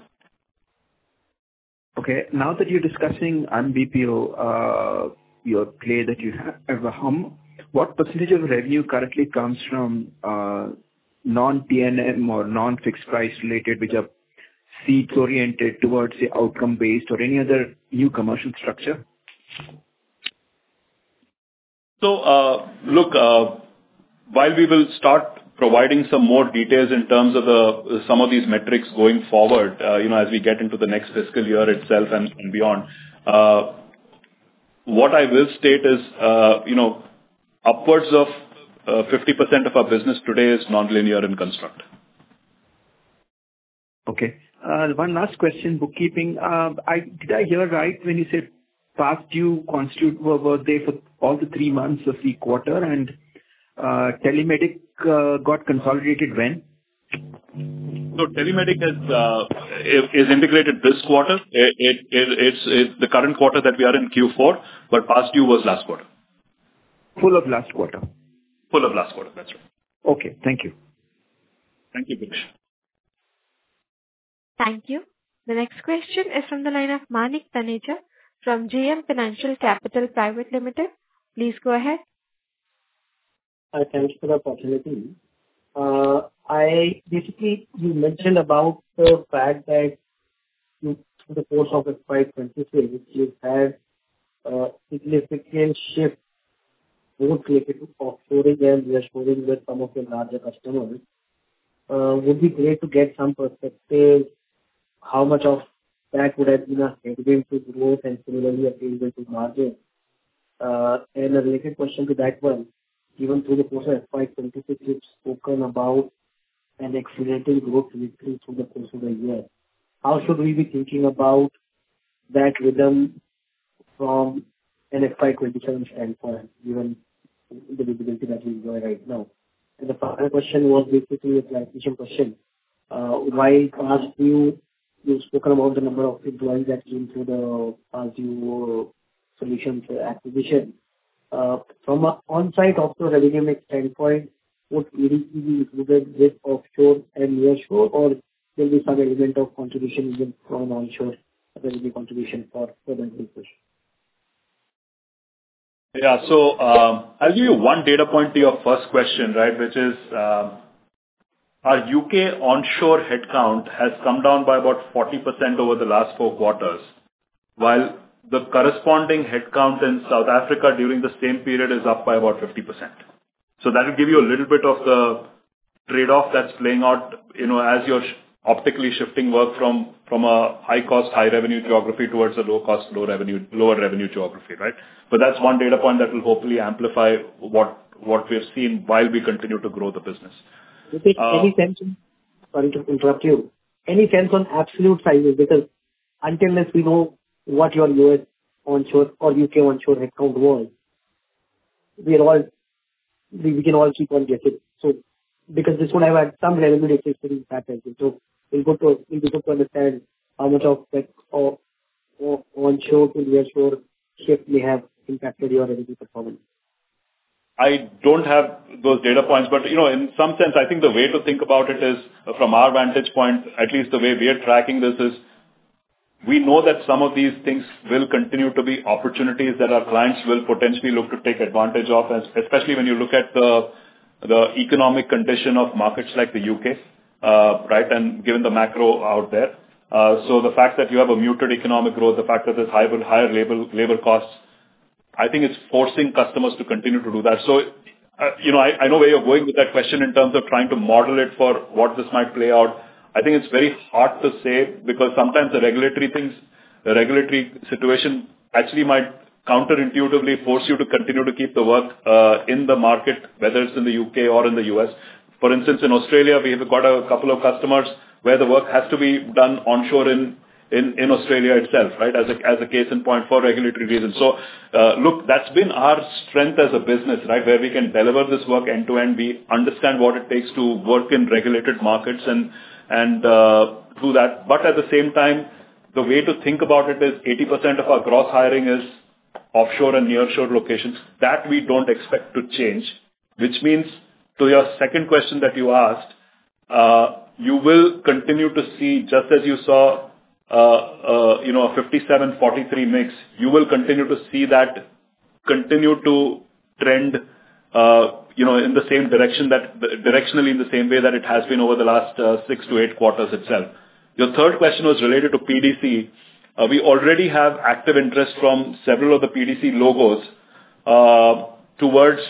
Okay. Now that you're discussing UnBPO, your play that you have, what percentage of revenue currently comes from non-T&M or non-fixed price related, which are seats oriented towards the outcome based or any other new commercial structure? So, look, while we will start providing some more details in terms of some of these metrics going forward, as we get into the next fiscal year itself and beyond, what I will state is, upwards of 50% of our business today is nonlinear in construct. Okay. One last question, bookkeeping. Did I hear right when you said past due were there for all the 3 months of the quarter, and Telemedic got consolidated when? So Telemedic is integrated this quarter. It's the current quarter that we are in Q4, but past due was last quarter. Full of last quarter? Full of last quarter, that's right. Okay, thank you. Thank you, Girish. Thank you. The next question is from the line of Manik Taneja from JM Financial Capital Private Limited. Please go ahead. Hi, thanks for the opportunity. You mentioned about the fact that through the course of FY26, you've had a significant shift both related to offshoring and reshoring with some of your larger customers. Would be great to get some perspective how much of that would have been a headwind to growth and similarly a tailwind to margin. And a related question to that one, even through the course of FY26, you've spoken about an accelerating growth trajectory through the course of the year. How should we be thinking about that rhythm from an FY27 standpoint, given the visibility that we enjoy right now? And the final question was basically a clarification question. While past due, you've spoken about the number of employees that came through the past due solutions acquisition. From an on-site offshore revenue mix standpoint, would ADC be included with offshore and nearshore, or there will be some element of contribution even from onshore revenue contribution for the business? Yeah. So I'll give you one data point to your first question, right, which is our UK onshore headcount has come down by about 40% over the last 4 quarters, while the corresponding headcount in South Africa during the same period is up by about 50%. So that will give you a little bit of the trade-off that's playing out, as you're optically shifting work from a high-cost, high-revenue geography towards a low-cost, lower revenue geography, right? But that's one data point that will hopefully amplify what we've seen while we continue to grow the business. Any sense, sorry to interrupt you, any sense on absolute sizes? Because until we know what your US onshore or UK onshore headcount was, we can all keep on guessing. So, because this would have had some revenue decisions happen. So, we'll be good to understand how much of that onshore to nearshore shift may have impacted your revenue performance. I don't have those data points, but in some sense, I think the way to think about it is, from our vantage point, at least the way we are tracking this is, we know that some of these things will continue to be opportunities that our clients will potentially look to take advantage of, especially when you look at the economic condition of markets like the UK, right, and given the macro out there. So the fact that you have a muted economic growth, the fact that there's higher labor costs, I think it's forcing customers to continue to do that. So, I know where you're going with that question in terms of trying to model it for what this might play out. I think it's very hard to say because sometimes the regulatory situation actually might counterintuitively force you to continue to keep the work in the market, whether it's in the UK or in the US. For instance, in Australia, we have got a couple of customers where the work has to be done onshore in Australia itself, right, as a case in point for regulatory reasons. So, look, that's been our strength as a business, right, where we can deliver this work end to end. We understand what it takes to work in regulated markets and do that. But at the same time, the way to think about it is 80% of our gross hiring is offshore and nearshore locations. That we don't expect to change, which means to your second question that you asked, you will continue to see, just as you saw, a 57-43 mix, you will continue to see that continue to trend, in the same direction, directionally in the same way that it has been over the last 6 to 8 quarters itself. Your third question was related to PDC. We already have active interest from several of the PDC logos towards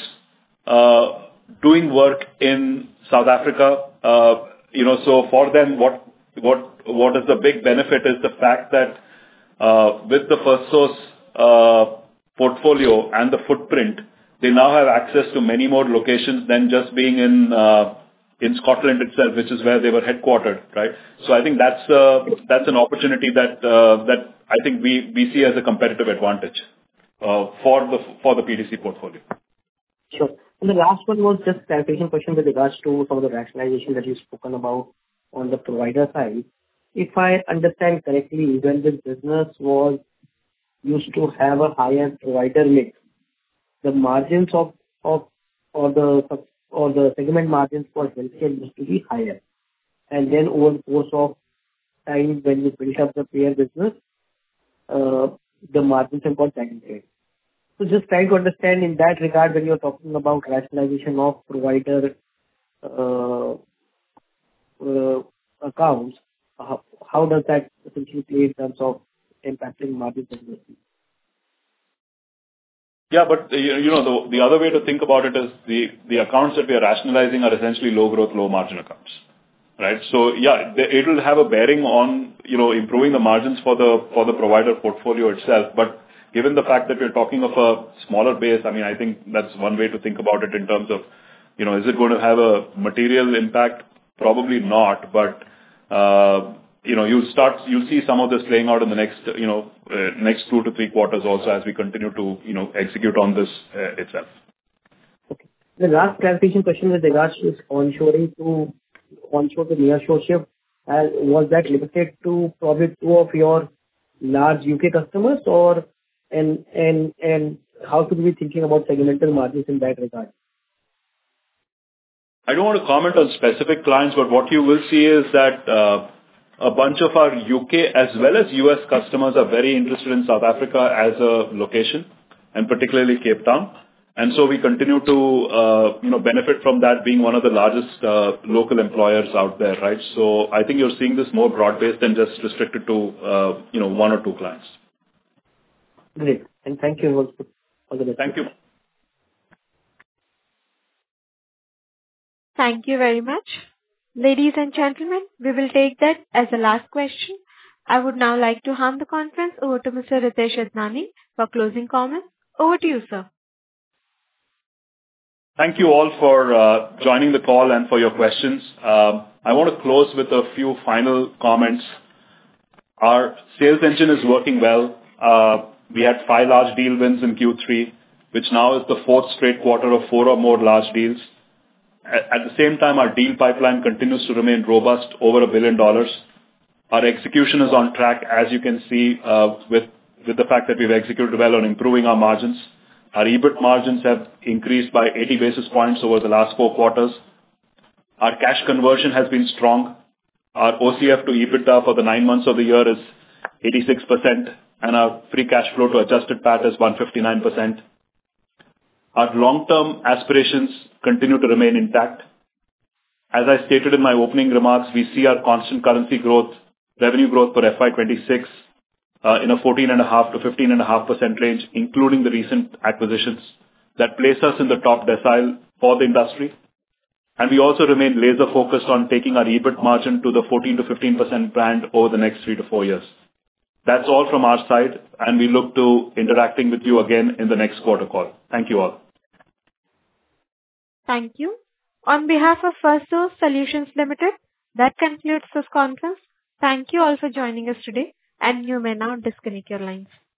doing work in South Africa. So for them, what is the big benefit is the fact that with the Firstsource portfolio and the footprint, they now have access to many more locations than just being in Scotland itself, which is where they were headquartered, right? So I think that's an opportunity that I think we see as a competitive advantage for the PDC portfolio. Sure. And the last one was just clarification question with regards to some of the rationalization that you've spoken about on the provider side. If I understand correctly, when this business was used to have a higher provider mix, the margins or the segment margins for healthcare used to be higher. And then over the course of time, when you build up the payer business, the margins have got diluted. So just trying to understand in that regard, when you're talking about rationalization of provider accounts, how does that essentially play in terms of impacting margins? Yeah, but the other way to think about it is the accounts that we are rationalizing are essentially low growth, low margin accounts, right? So yeah, it will have a bearing on improving the margins for the provider portfolio itself. But given the fact that we're talking of a smaller base, I mean, I think that's one way to think about it in terms of is it going to have a material impact? Probably not, but you'll see some of this playing out in the next 2 to 3 quarters also as we continue to execute on this itself. Okay. The last clarification question with regards to onshore to nearshore shift, was that limited to probably 2 of your large UK customers, or and how should we be thinking about segmental margins in that regard? I don't want to comment on specific clients, but what you will see is that a bunch of our UK as well as US customers are very interested in South Africa as a location. and particularly Cape Town. And so we continue to, benefit from that being one of the largest local employers out there, right? So I think you're seeing this more broad-based than just restricted to, one or two clients. Great. And thank you also for the Thank you. Thank you very much. Ladies and gentlemen, we will take that as the last question. I would now like to hand the conference over to Mr. Ritesh Idnani for closing comments. Over to you, sir. Thank you all for joining the call and for your questions. I want to close with a few final comments. Our sales engine is working well. We had 5 large deal wins in Q3, which now is the 4th straight quarter of 4 or more large deals. At the same time, our deal pipeline continues to remain robust, over $1 billion. Our execution is on track, as you can see, with the fact that we've executed well on improving our margins. Our EBIT margins have increased by 80 basis points over the last 4 quarters. Our cash conversion has been strong. Our OCF to EBITDA for the 9 months of the year is 86%, and our free cash flow to adjusted PAT is 159%. Our long-term aspirations continue to remain intact. As I stated in my opening remarks, we see our constant currency growth, revenue growth for FY26 in a 14.5% to 15.5% range, including the recent acquisitions that place us in the top decile for the industry. And we also remain laser focused on taking our EBIT margin to the 14 to 15% band over the next 3 to 4 years. That's all from our side, and we look to interacting with you again in the next quarter call. Thank you all. Thank you. On behalf of Firstsource Solutions Limited, that concludes this conference. Thank you all for joining us today, and you may now disconnect your lines.